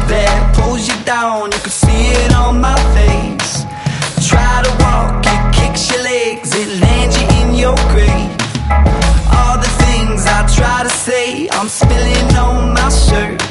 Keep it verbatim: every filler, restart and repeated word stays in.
bed, pulls you down, you can see it on my face. Try to walk, it kicks your legs, it lands you in your grave. All the things I try to say, I'm spilling on my shirt.